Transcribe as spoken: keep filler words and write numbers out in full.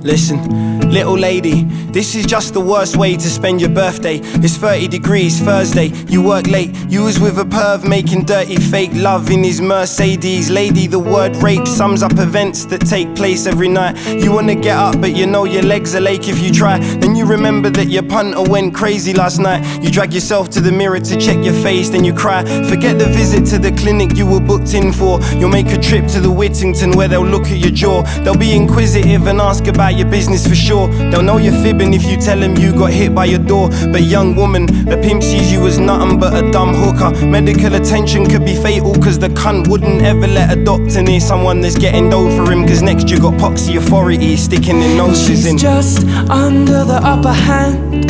Listen, little lady, this is just the worst way to spend your birthday. It's thirty degrees, Thursday, you work late. You was with a perv making dirty fake love in his Mercedes. Lady, the word rape sums up events that take place every night. You wanna get up but you know your legs are lake if you try. Then you remember that your punter went crazy last night. You drag yourself to the mirror to check your face, then you cry. Forget the visit to the clinic you were booked in for. You'll make a trip to the Whittington where they'll look at your jaw. They'll be inquisitive and ask about your business for sure. They'll know you're fibbing if you tell them you got hit by your door. But young woman, the pimp sees you as nothing but a dumb hooker. Medical attention could be fatal cause the cunt wouldn't ever let a doctor near someone that's getting dough for him. Cause next you got poxy authority sticking their noses in. She's just under the upper hand.